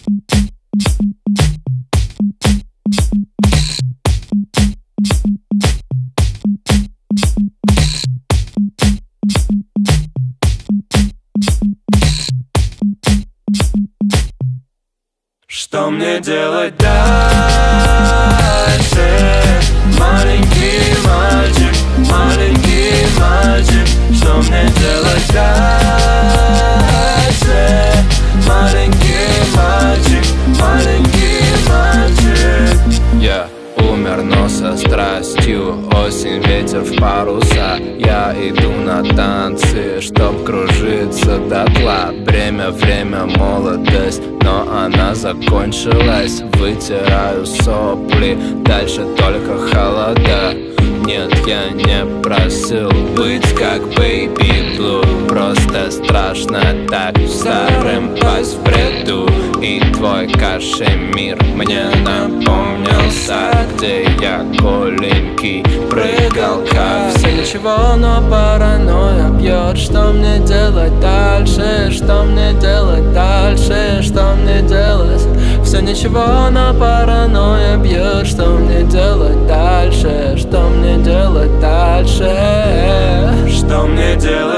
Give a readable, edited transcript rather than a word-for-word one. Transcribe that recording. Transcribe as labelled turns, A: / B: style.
A: Что мне делать дальше? Маленький мальчик, что мне делать дальше? Маленький мальчик. Я умер, но со страстью. Осень, ветер в паруса. Я иду на танцы, чтоб кружиться дотла. Время, молодость, но она закончилась. Вытираю сопли, дальше только холода. Нет, я не просил быть как Baby Blue. Просто страшно так старым пасть в бреду. И твой кашемир мне напомнился, где я голенький прыгал как все. Ничего, но паранойя бьет. Что мне делать дальше? Что мне делать дальше? Что мне делать? Все ничего, но паранойя бьет. Что мне делать дальше? Что мне делать дальше? Что мне делать?